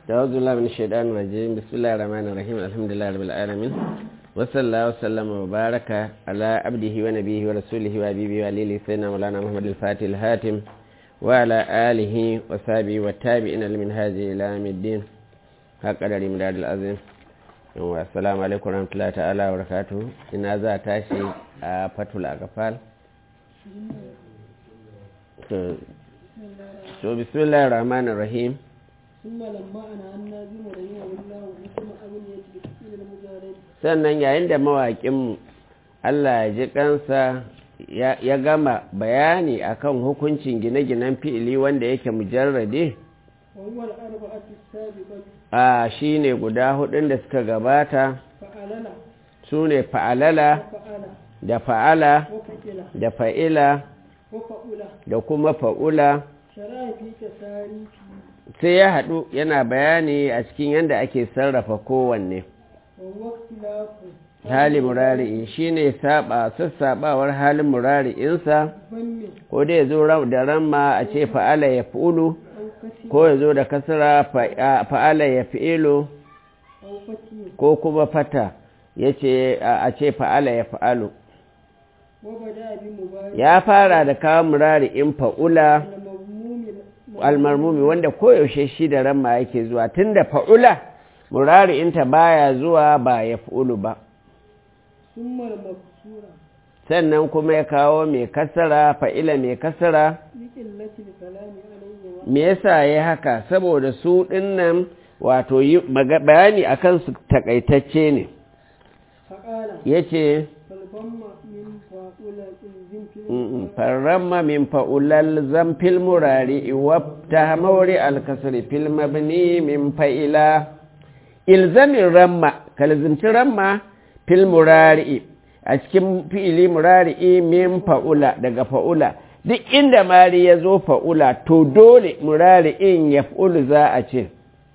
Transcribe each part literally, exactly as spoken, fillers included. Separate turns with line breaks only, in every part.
أعوذ بالله من الشيطان الرجيم. بسم الله الرحمن الرحيم. الحمد لله رب العالمين، وصلى الله وسلم وبارك على عبده ونبيه ورسوله وحبيبه وعليه سيدنا مولانا محمد الفاتح الهاتم وعلى آله وصحبه والتابعين لمنهاج إلى يوم الدين حق قدر مداد العظيم. والسلام عليكم ورحمة الله تعالى وبركاته. إن هذا تاشي فتح الأقفال. So, bismillah ar-Rahman ar-Rahim. Sannan yayin da mawaƙinmu Allah ya ji kansa ya gama bayani akan hukuncin gine-ginen fi'ili wanda yake mujarrade, a shi ne guda hudun da suka gabata, su ne fa'alala da fa'ala da fa'ila da kuma fa'ula, sai ya haɗu yana bayani a cikin yadda ake sarrafa kowanne. Hali murari'i shi ne sassaɓawar halin murari'insa, ko da ya zo da ramma a ce fa'ala ya fi'ulu, ko ya zo da kasara fa'ala ya fi'ilu, ko kuma fata ya ce a ce fa'ala ya fi'alu. Ya fara da kawo murari'in fa'ula almarmumi wanda koyaushe shi da ramma yake zuwa, tunda fa'ula murari'inta baya zuwa ba ya fi'ulu ba. Sannan kuma ya kawo mai kasara fa'ila mai kasara. Me yasa ya haka? Saboda su dinnan wato bayani akan su takaitacce ne. Yace farramma min fa'ulal zamfil murari wabta mauri alkasri fil mabni min fa'ila. Ilzamin ramma kalzimci ramma fil murari a cikin fi'ili murari min fa'ula daga fa'ula, duk inda mari ya zo fa'ula to dole murari in ya fa'ulu za a ce.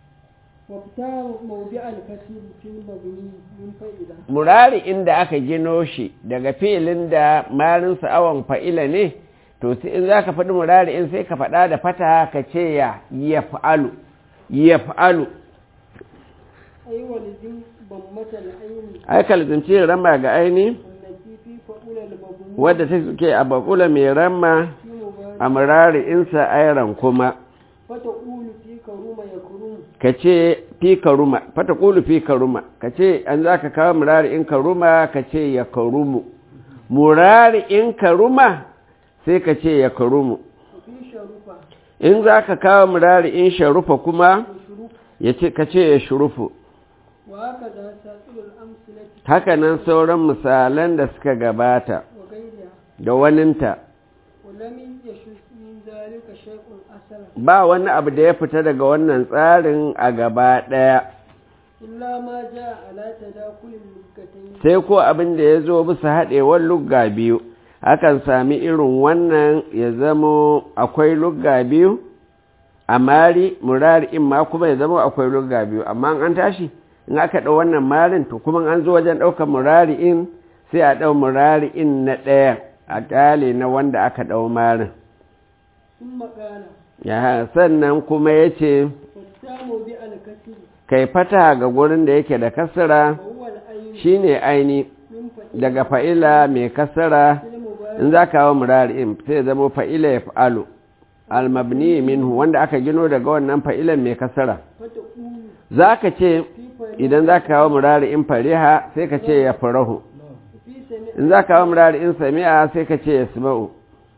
Murari inda aka gino shi daga fi'ilin da marinsa awon fa'ila ne, to in za ka faɗi murari in sai ka faɗa da fata ka ce ya ya fa'alu ya fa'alu. Aika lizinci ramma ga aini wadda ta suke a bakula mai ramma a murari insa airan kuma ka ce fi karuma, fata kulu fi karuma, ka ce an za ka kawo murari in karuma ka ce ya karumu, murari in karuma sai ka ce ya karumu. In za ka kawo murari in sharufa kuma ka ce ya shurufu. Haka nan sauran misalan da suka gabata da waninta, ba wani abu da ya fita daga wannan tsarin a gaba ɗaya, sai ko abin da ya zo bisa haɗewar lugga biyu. Akan sami irin wannan ya zamo akwai lugga biyu a mari murari in ma kuma ya zama akwai lugga biyu, amma an tashi in aka ɗau wannan marin to kuma an zo wajen ɗaukar murari in sai a ɗau murari in na ɗaya a ƙale na wanda aka ɗau marin. Ya sannan kuma ya ce kai fata ga gurin da yake da kasara shi ne aini daga fa'ila mai kasara. In za ka hawa murari in sai zama fa'ila ya fa'alu almabni minhu wanda aka gino daga wannan fa'ilan mai kasara. Za ka ce idan za ka hawa murari in fariha sai ka ce ya farahu, in za ka hawa murari in sami'a sai ka ce ya sima'u.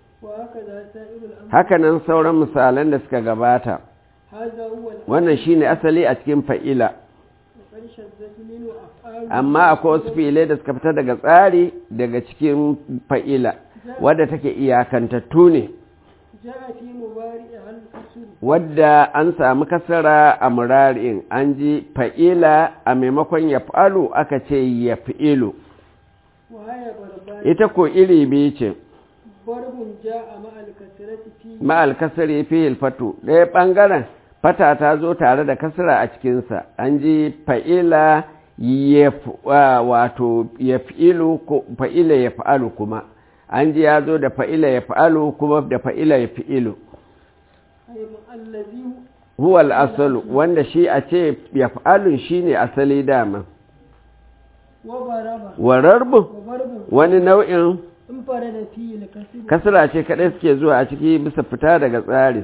Hakanan sauran misalan da suka gabata. Wannan shi ne asali a cikin fa'ila, amma akwai wasu fi'ilai da suka fita daga tsari daga cikin fa'ila wadda take iyakantattu ne, wadda an samu kasara a murari'in an ji fa'ila a maimakon ya fa'alu aka ce ya fi'ilu. Ita ko iri biyu ce, ma'al kasari fi hilfatu, ɗaya ɓangaren fata ta zo tare da kasara a cikinsa, an ji fa'ila wato ya fi'ilu ko fa'ila ya fa'alu kuma, an ji ya zo da fa'ila ya fa'alu kuma da fa'ila ya fi'ilu. huwa al-asalu wanda shi a ce yaf'alun shine asali dama wa rarbu wani nau'in kasra ce kadai suke zuwa a ciki bisa fita daga tsari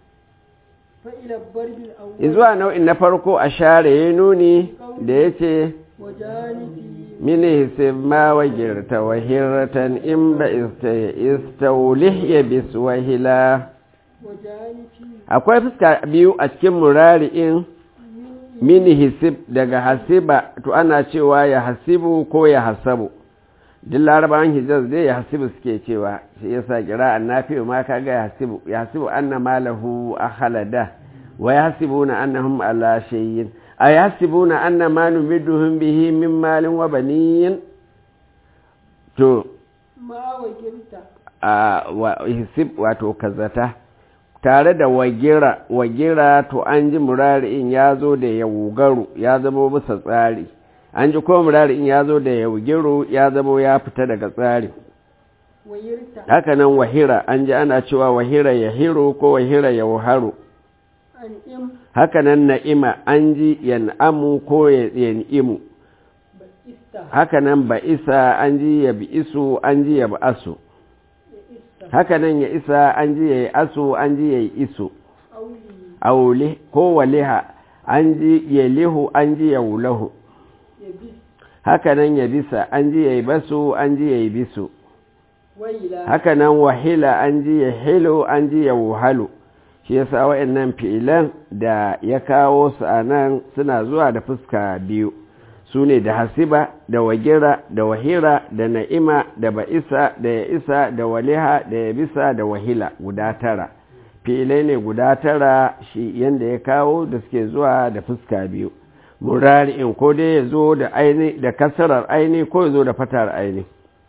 zuwa nau'in na farko a share ya nuni da ya ce mini hisib ma wagirta wahiratan in ba istaulih ya biswahila akwai fuska biyu a cikin murari'in mini hisib daga hasiba to ana cewa ya hasibu ko ya hasabu duk larabawan hijaz dai ya hasibu suke cewa shi yasa kira'an nafi'u ma kaga ya hasibu ya hasibu anna malahu akhlada wa yahsibuna annahum ala shay'in ay yahsibuna anna ma numiduhum bihi min malin wa banin to ma wakilta a wa hisib wato kazata tare da wagira wagira to an ji murari'in ya zo da yawugaru ya zama bisa tsari an ji kuma murari'in ya zo da yawugiru ya zama ya fita daga tsari haka nan wahira an ji ana cewa wahira ya hiro ko wahira ya wuharu haka nan na'ima an ji yan'amu ko yan'imu haka nan ba'isa an ji ya bi'isu an ji ya ba'asu haka nan ya isa an ji ya yi asu an ji ya yi isu aule ko waliha an ji ya lihu an ji ya wulahu haka nan ya bisa an ji ya yi basu an ji ya yi bisu haka nan wahila an ji ya hilo an ji ya wuhalu shi yasa wa'annan fi'ilan da ya kawo su a nan suna zuwa da fuska biyu su ne da hasiba da wagira da wahira da na'ima da ba'isa da ya isa da waliha da ya bisa da wahila guda tara fi'ilai ne guda tara shi yanda ya kawo da suke zuwa da fuska biyu murari'in ko dai ya zo da aini da kasarar aini ko ya zo da fatar aini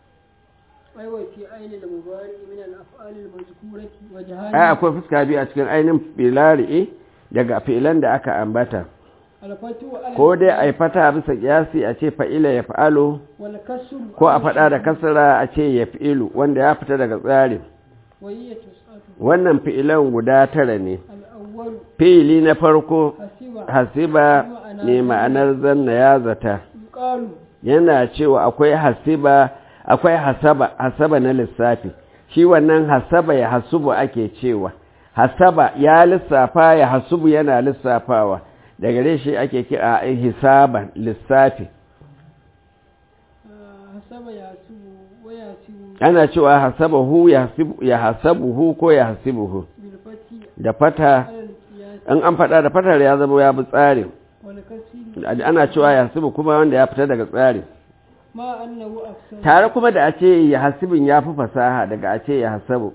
ai akwai fuska biyu a cikin ainin filari'i daga fi'ilan da aka ambata ko dai a yi fata bisa kiyasi a ce fa'ila ya fa'alo ko a faɗa da kasara a ce ya fi'ilu wanda ya fita daga tsarin wannan fi'ilan guda tara ne fi'ili na farko hasiba ne ma'anar zanna ya zata yana cewa akwai hasiba akwai hasaba hasaba na lissafi shi wannan hasaba ya hasubu ake cewa hasaba ya lissafa ya hasubu yana lissafawa da gare shi ake kira hisaban lissafi ana cewa hasabahu ya hasabuhu ko ya hasibuhu da fata in an fada da fatar ya zama ya bi tsarin ana cewa ya hasibu kuma wanda ya fita daga tsarin tare kuma da a ce ya hasibin ya fi fasaha daga a ce ya hasabu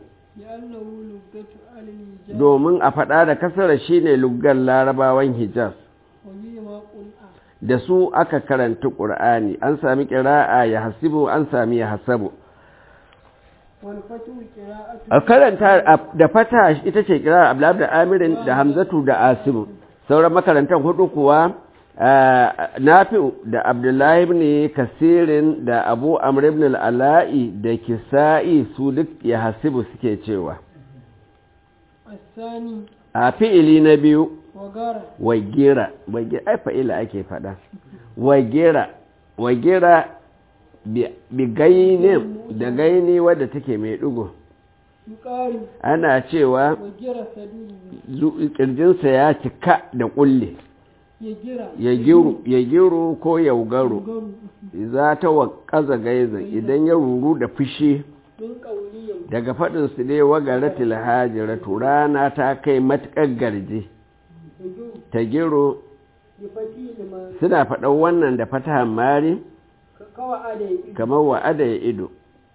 domin a faɗa da kasara shi ne luggan larabawan hijaz da su aka karanta ƙur'ani an sami ƙira'a ya hasibu an sami ya hasabu a karanta da fata ita ce ƙira'a ablab da amirin da hamzatu da asibu sauran makarantar hudu kuwa nafi'u da abdullahi ibn kasirin da abu amr ibn al'ala'i da kisa'i su duk ya hasibu suke cewa a fi'ili na biyu wagira wagira ai fa'ila ake fada wagira wagira bi gaini da gaini wadda take mai dugo ana cewa kirjinsa ya cika da kulle ya giru ko yaugaru za ta wakaza gaiza idan ya ruru da fushi daga faɗinsu ne wagaratil hajiratu rana ta kai matuƙar garje ta giro suna faɗan wannan da fatahan mari kamar wa'ada ya ido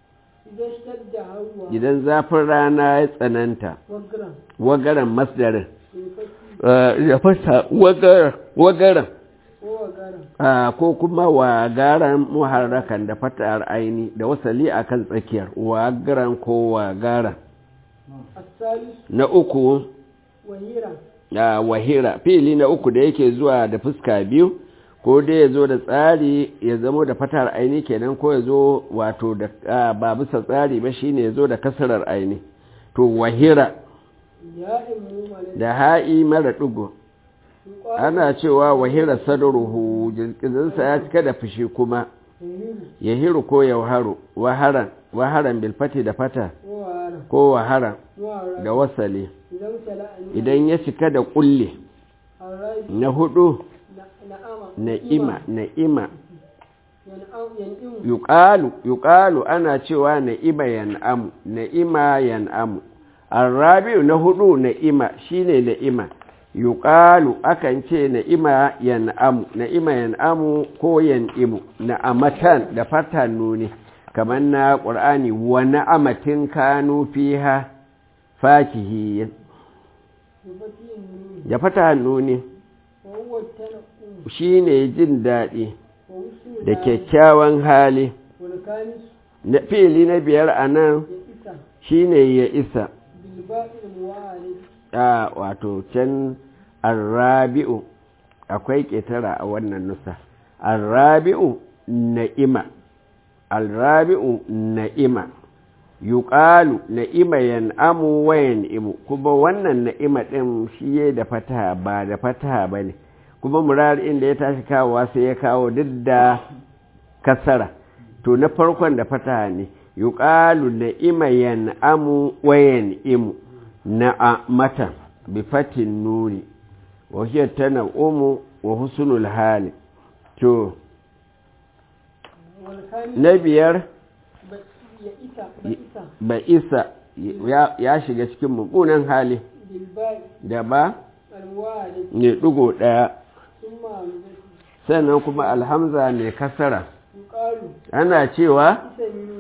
idan zafin rana ya tsananta wagaran masdarin ya fata wagaran ko kuma wagaran muharrakan da fatar aini da wasali a kan tsakiyar wagaran ko wagaran na uku wahira fili na uku da yake zuwa da fuska biyu ko dai ya zo da tsari ya zamo da fatar aini kenan ko ya zo wato da ba bisa tsari ba shine ya zo da kasarar aini to wahira da ha'i mara ɗigo. Ana cewa wahira sadruhu jirkinsa ya cika da fushi kuma ya hiru ko ya waharu waharan waharan bilfati da fata ko waharan da wasali idan ya cika da kulle. Na hudu na'ima na'ima yuqalu yuqalu ana cewa na'ima yan'amu na'ima yan'amu. Arabi'u na hudu na'ima shine na'ima yuqalu akan ce na'ima yan'amu na'ima yan'amu ko yan'imu na'amatan da fatan nuni kamar na qur'ani wa na'amatin kanu fiha fakihi da fatan nuni shine jin dadi da kyakkyawan hali. Na fili na biyar anan shine ya isa a wato can arrabi'u akwai ƙetara a wannan nusa. Arrabi'u na'ima arrabi'u na'ima yuqalu na'ima yan'amu wa yan'imu kuma wannan na'ima din shi da fataha ba da fataha bane kuma murari inda ya tashi kawowa sai ya kawo duk da kasara to na farkon da fataha ne yuqalu na'ima yan'amu wa yan'imu na'amatan bi fatin nuri wa hiya tan'umu wa husnul hali. To na biyar ba isa ya shiga cikin mummunan hali da ba ne ɗigo ɗaya sannan kuma alhamza mai kasara ana cewa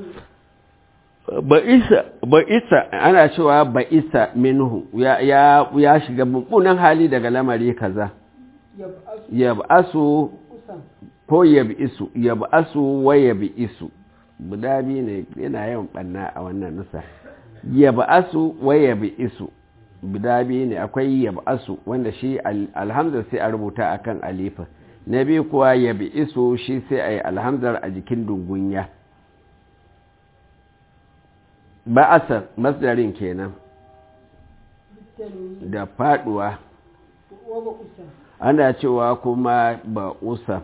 ba isa ana cewa ba isa minhu ya, ya, ya shiga mummunan hali daga lamari kaza yab'asu ko yab'isu yab'asu wa yab'isu guda biyu ne yana yawan banna a wannan nusa. Yab'asu wa yab'isu guda biyu ne akwai yab'asu wanda shi alhamdar sai a rubuta akan alifa na biyu kuwa yab'isu shi sai a yi alhamdar a jikin dungunya. Ba'asar masdarin kenan da faduwa ana cewa kuma ba'usa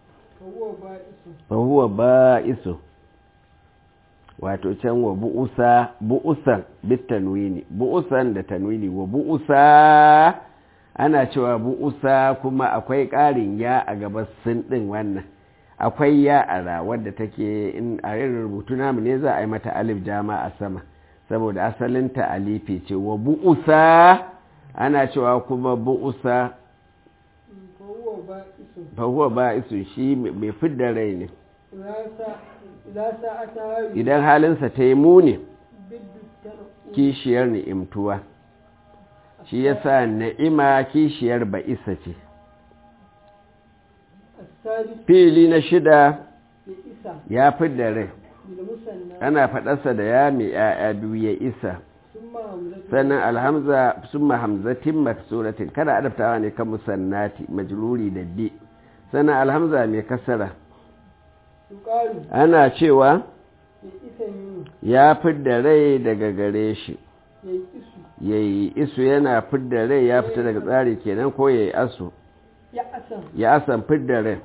fahuwa ba'isu wato can wa bu'usa bu'usan bitanwini bu'usan da tanwini wa bu'usa ana cewa bu'usa kuma akwai ƙarin ya a gaba sun ɗin wannan akwai ya ara wadda take in a yin rubutu namu ne za a yi mata alif jama a sama saboda asalinta alifi ce wa bu'usa ana cewa kuma bu'usa fahuwa ba'isu shi mai fidda rai ne idan halinsa ta yi muni kishiyar ni'imtuwa shi ya sa na'ima kishiyar ba'isa ce. Fili na shida ya fidda rai ana faɗarsa da ya mai ‘ya'ya biyu ya isa sannan alhamza sun mahamzatin maksuratin kada adabtawa ne kan musannati majruri da bi sannan alhamza mai kasara ana cewa ya fidda rai daga gare shi ya yi isu yana fidda rai ya fita daga tsari kenan ko ya yi asu ya asan fidda rai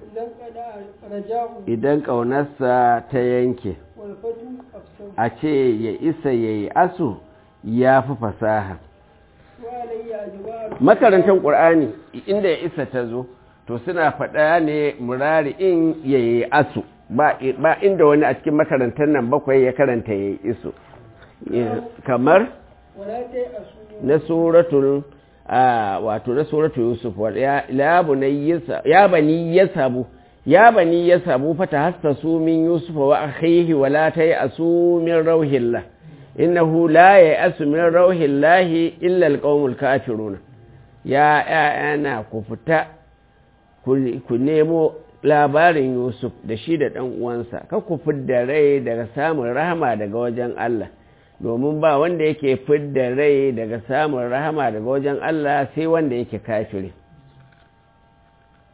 idan ƙaunarsa ta yanke a ce ya isa ya yi asu ya fi fasaha. Makarantar ƙur'ani inda ya isa ta zo to suna faɗa ne murari in ya yi asu ba inda wani a cikin makarantar nan bakwai ya karanta ya yi isu kamar na suratul wato na suratul yusuf ya bani yasabu ya bani yasabu fatahassasu min yusuf wa akhihi wa la tayasu min rauhillah innahu la yayasu min rauhillahi illa alqaumul kafirun ya yana ku fita ku nemo labarin yusuf da shi da dan uwansa ka ku fidda rai daga samun rahama daga wajen Allah domin ba wanda yake fidda rai daga samun rahama daga wajen Allah sai wanda yake kafiri.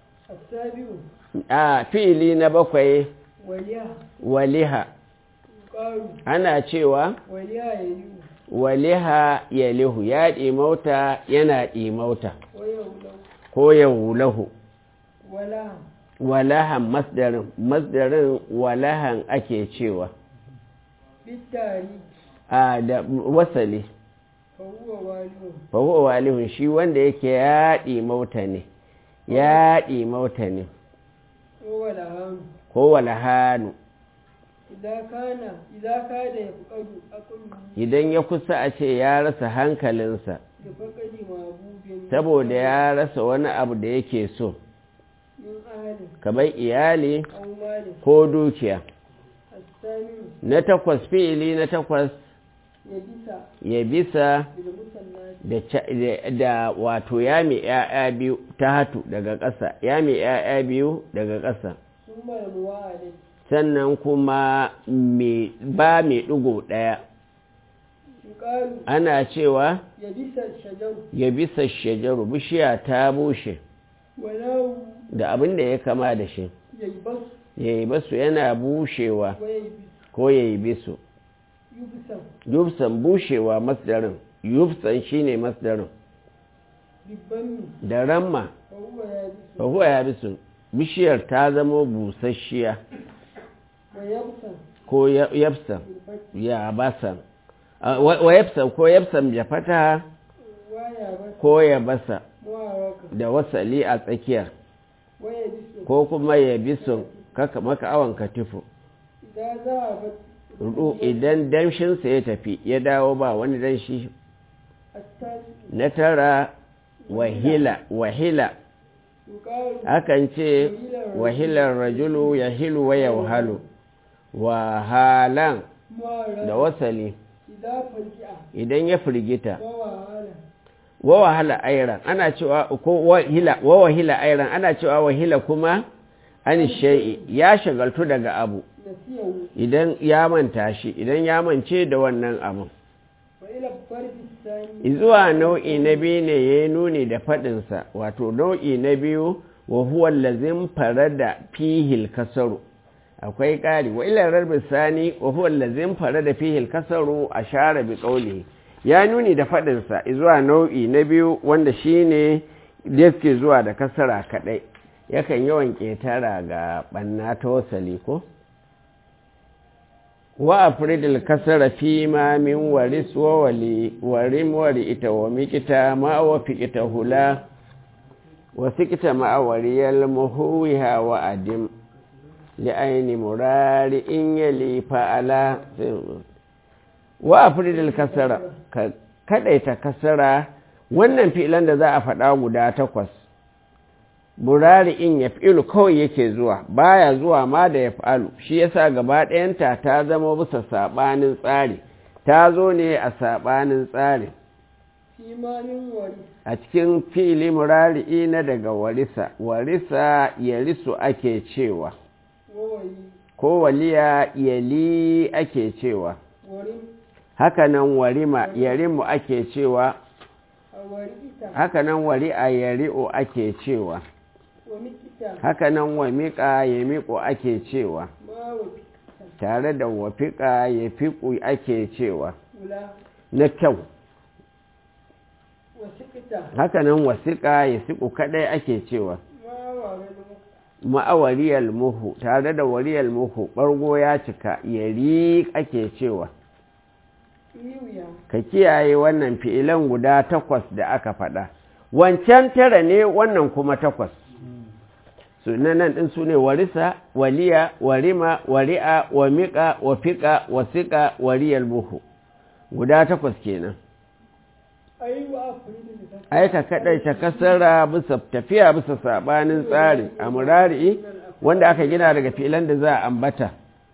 A fili na bakwai waliha ana cewa waliha yalihu ya ɗimauta yana ɗimauta ko yawulahu walahan masdarin masdarin walahan ake cewa a da wasali fahuwa walihun shi wanda yake ya ɗimauta ne ya ɗimauta ne ko walahanu idan ya kusa a ce ya rasa hankalinsa saboda ya rasa wani abu da yake so kamar iyali ko dukiya. Na takwas fi'ili na takwas ya bisa da wato ya mai ‘ya'ya biyu ta hatu daga ƙasa ya mai ‘ya'ya biyu daga ƙasa sannan kuma ba mai ɗigo ɗaya ana cewa ya bisa shajaru bishiya ta bushe da abin da ya kama da shi ya yi basu yana bushewa ko ya yi bisu yufsan bushewa masdarin yufsan shine masdarin da ramma fahuwa ya bisu bishiyar ta zama busasshiya ko yabsan ya basan wa yabsan ko yabsan ya fata ko ya basa da wasali a tsakiyar ko kuma ya bisu kaka maka awon katifu rudu idan damshinsa ya tafi ya dawo ba wani danshi. Na tara wahila wahila akan ce wahilar rajulu ya hilu wa yauhalu wahalan da wasali idan ya firgita wa wahala airan ana cewa ko wahila wa wahila airan ana cewa wahila kuma an shay'i ya shagaltu daga abu idan ya manta shi idan ya mance da wannan abun. Zuwa nau'i na biyu ne ya yi nuni da faɗinsa wato nau'i na biyu wa huwa lazim farada fihil kasaru akwai ƙari wa ilarar bisani wa huwa lazim farada fihil kasaru a share bi ƙauli ya nuni da faɗinsa zuwa nau'i na biyu wanda shi ne da suke zuwa da kasara kaɗai yakan yawan ƙetara ga ɓanna ta wasali ko wa afridil kasara fi ma min waris wa wali warim wari ita wa mikita ma wa fiqita hula wa fiqita ma wariyal muhuwiha wa adim li aini murari in yali fa'ala wa afridil kasara ka kadaita kasara wannan fi'ilan da za a faɗa guda takwas murari in ya fi'ilu kawai yake zuwa baya zuwa ma da ya fa'alu shi yasa gaba ɗayanta ta zama bisa saɓanin tsari ta zo ne a saɓanin tsari a cikin fi'ili murari na daga warisa warisa yarisu ake cewa ko waliya yali ake cewa hakanan warima yarimu ake cewa hakanan wari'a yari'u ake cewa hakanan wa miƙa ya miƙo ake cewa tare da wa fiƙa ya fiƙu ake cewa na kyau hakanan wasiƙa ya siƙu kaɗai ake cewa ma'awariyar muhu tare da wariyar muhu ɓargo ya cika yari ake cewa ka kiyaye wannan fi'ilan guda takwas da aka faɗa wancan tara ne wannan kuma takwas sunanan ɗin su ne warisa waliya warima wari'a wamiƙa wafiƙa wasiƙa wariyar muhu guda takwas kenan aika kaɗai ta kasara bisa tafiya bisa saɓanin tsari a murari wanda aka gina daga fi'ilan da za a ambata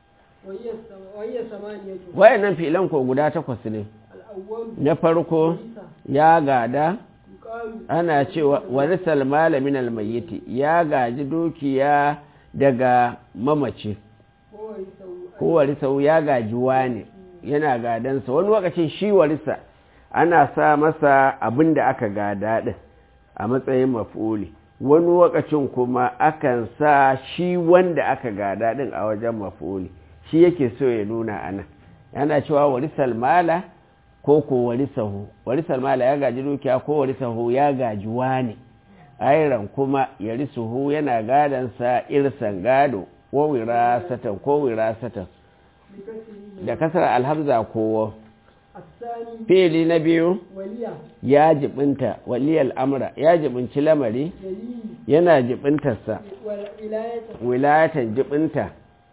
wayannan fi'ilan ko guda takwas ne na farko ya gada ana cewa warisal malamin almayyiti ya gaji dukiya daga mamaci ko warisau ya gaji wani yana gadansa wani lokacin shi warisa ana sa masa abin da aka gada din a matsayin maf'uli wani lokacin kuma akan sa shi wanda aka gada din a wajen maf'uli shi yake so ya nuna anan yana cewa warisal mala ko ko warisahu warisal mala ya gaji dukiya ko warisahu ya gaji wani ayran kuma yarisuhu yana gadansa irsan gado ko wirasatan ko wirasatan da kasar alhamza kowa fili na biyu ya jibinta waliyal amra ya jibinci lamari yana jibintarsa wilayatan jibinta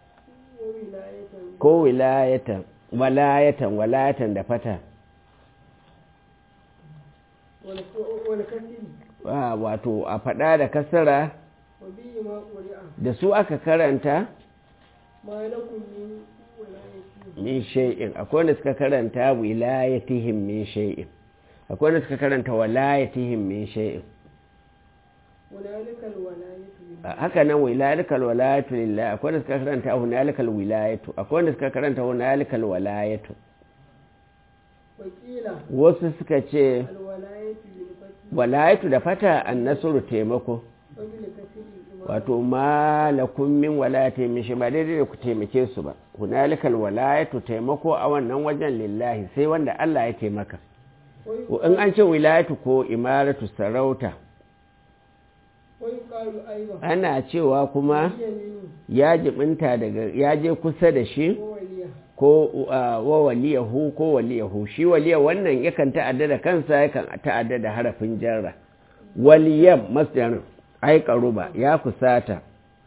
ko wilayatan walayatan walayatan da fata wato a fada da kasara da su aka karanta min shay'in akwai wanda suka karanta wilayatihim min shay'in akwai wanda suka karanta walayatihim min shay'in haka nan wilayatul walayatu lillah akwai wanda suka karanta hunalikal wilayatu akwai wanda suka karanta hunalikal walayatu wasu suka ce walayatu da fata annasuru taimako wato malakun min walayati min shi ba daidai da ku taimake su ba hunalikal walayatu taimako a wannan wajen lillahi sai wanda Allah ya taimaka in an ce wilayatu ko imaratu sarauta ana cewa kuma ya jibinta daga ya je kusa da shi ko wa waliyahu ko waliyahu shi waliya wannan yakan ta'adda da kansa yakan ta'adda da harafin jarra waliyan masdarin ai karuba ya kusata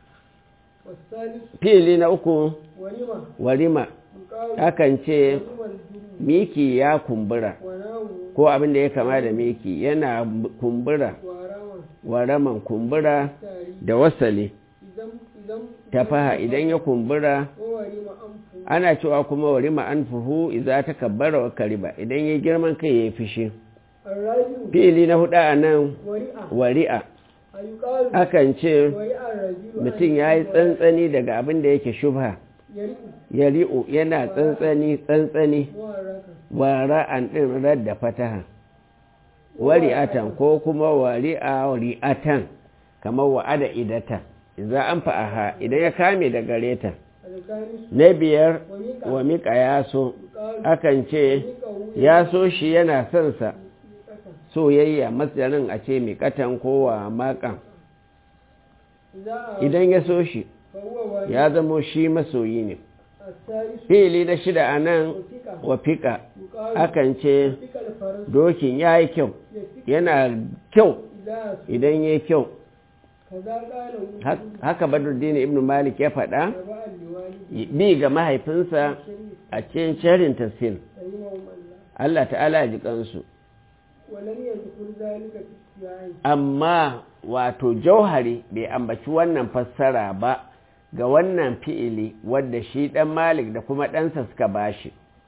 fili na uku warima akan ce miki ya kumbura ko abin da ya kama da miki yana kumbura waraman kumbura da wasali tafaha idan ya kumbura ana cewa kuma warima anfuhu idza takabbara wa kariba idan ya girman kai ya fishi fili na hudu anan wari'a akan ce mutum ya yi tsantsani daga abin da yake shubha ya ri'u yana tsantsani tsantsani wara'an ɗin radda fataha wari'atan ko kuma wari'a wari'atan kamar wa'ada idata za an fa'aha idan ya kame da gareta na biyar wa miƙa yaso akan ce ya so shi yana son sa soyayya masdarin a ce miƙatan kowa maƙan idan ya so shi ya zamo shi masoyi ne fili na shida a nan wa fiƙa akan ce dokin ya yi kyau yana kyau idan ya yi kyau haka badruddin ibn malik ya faɗa bi ga mahaifinsa a cikin sharin tafsir Allah ta'ala ya ji kansu amma wato jauhari bai ambaci wannan fassara ba ga wannan fi'ili wadda shi dan malik da kuma ɗansa suka bashi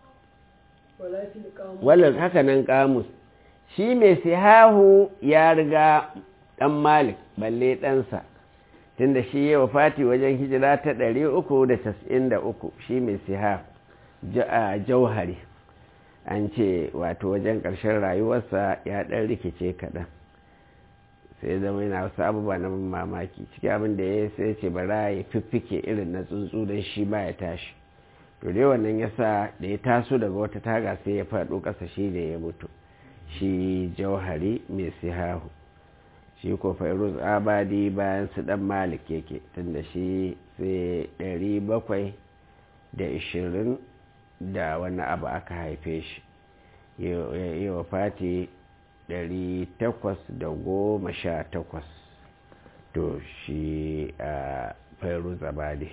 wallan haka nan kamus shi mai sihahu ya riga dan malik balle ɗansa tunda shi ya wafati wajen hijira ta ɗari uku da casa'in da uku shi mai sihahu jauhari an ce wato wajen ƙarshen rayuwarsa ya ɗan rikice kaɗan sai zama yana wasu abubuwa na mamaki ciki abin da ya sai ce bara ya fiffike irin na tsuntsu don shi ba ya tashi to dai wannan ya sa da ya taso daga wata taga sai ya faɗo ƙasa shi da ya mutu shi jauhari mai sihahu shi ko fairuz abadi bayan su ɗan malik yake tunda shi sai ɗari bakwai da ishirin da wani abu aka haife shi yi wa fati ɗari takwas da goma sha takwas to shi a fairu zabadi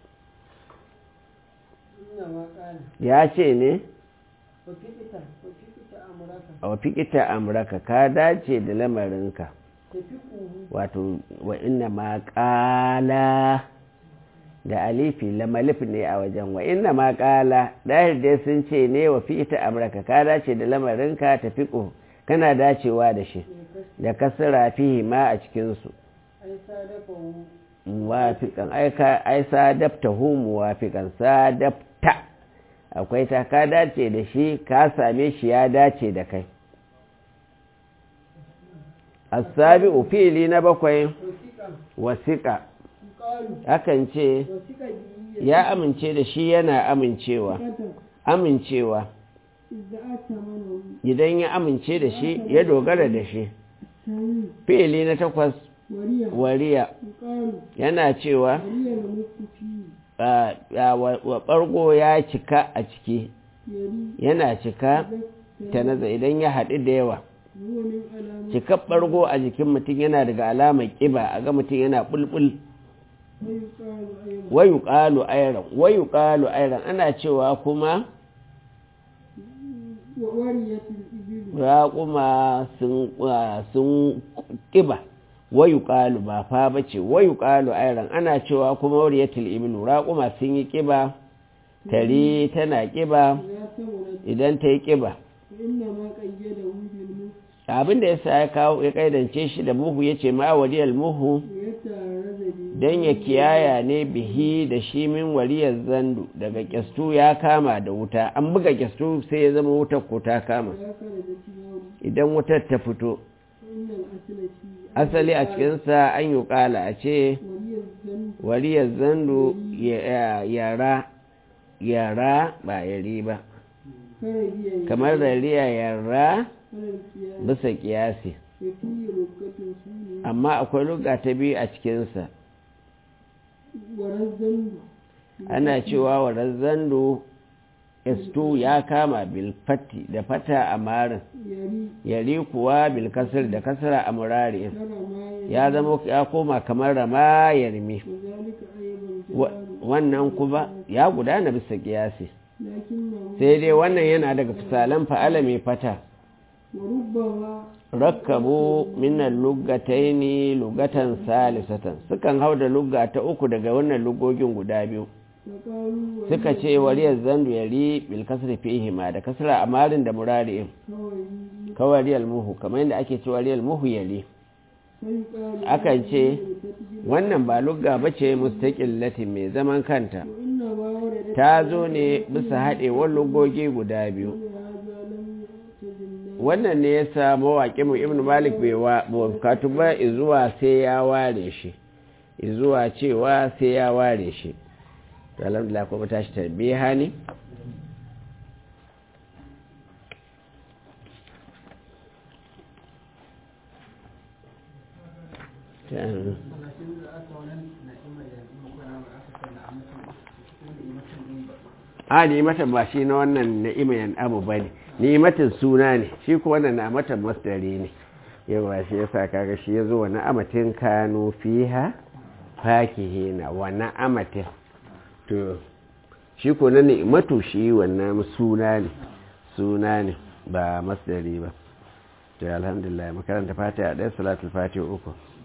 ya ce ne a fikita amurka ka dace da lamarinka wato wa inna ma ƙala da alifi lamalif ne a wajen wa inna ma ƙala ɗahir dai sun ce ne wa fi ita amurka ka dace da lamarinka ta fiƙo kana dacewa da shi da kasira fihi ma a cikinsu muwafiƙan ai sadafta hu muwafiƙan sadafta akwai ta ka dace da shi ka same shi ya dace da kai asabi'u fili na bakwai wasiƙa akan ce ya amince da shi yana amincewa amincewa idan ya amince da shi ya dogara da shi. Fi'ili na takwas wariya yana cewa wa ɓargo ya cika a ciki yana cika ta naza idan ya haɗu da yawa. Cikar ɓargo a jikin mutum yana daga alamar ƙiba a ga mutum yana ɓulɓul. Wayu ƙalu airan wayu ƙalu airan ana cewa kuma raƙuma sun ƙiba. Wayu ƙalu ba fa ba ce wayu ƙalu airan ana cewa kuma wariyatul ibilu raƙuma sun yi ƙiba tare tana ƙiba idan ta yi ƙiba. Abin da ya sa ya kawo ya kaidance shi da muhu ya ce ma wariyar muhu don ya kiyaya ne bihi da shi min wariyar zandu daga kyastu ya kama da wuta an buga kyastu sai ya zama wutar ko ta kama idan wutar ta fito. Asali a cikinsa an yi kala a ce wariyar zandu yara yara ba yari ba kamar rariya yara bisa kiyasi, amma akwai lugha ta biyu a cikinsa ana cewa warazzandu estu ya kama bilfati da fata a marin yari kuwa bilkasir da kasara a murari ya zama ya koma kamar rama yarmi wannan kuma ya gudana bisa kiyasi sai dai wannan yana daga fisalan fa'ala mai fata. Rakkabu minan lugataini lugatan salisatan sukan hau da lugga ta uku daga wannan lugogin guda biyu suka ce wariyar zandu yari bil kasri fihi ma da kasra amarin da murari'in kawariyal muhu kamar yadda ake ce wariyal muhu yari. Akan ce wannan ba lugga bace mustaqillati mai zaman kanta ta zo ne bisa haɗewar lugogi guda biyu. Wannan ne ya sa mawaƙinmu ibn malik bai bukatu ba izuwa sai ya ware shi izuwa cewa sai ya ware shi. To alhamdulillah kuma tashi tarbiya ne a ni'imatan ba shi na wannan na'imayan abu ba ne ni'imatin suna ne shi kuma wannan na'amatan masdari ne yawa shi yasa kaga shi yazo wa na'amatin kanu fiha fakihina wa na'amatin to shi ko na ni'imatu shi wannan suna ne suna ne ba masdari ba. To alhamdulillah makaranta fatiha ɗaya salatul fatiha uku.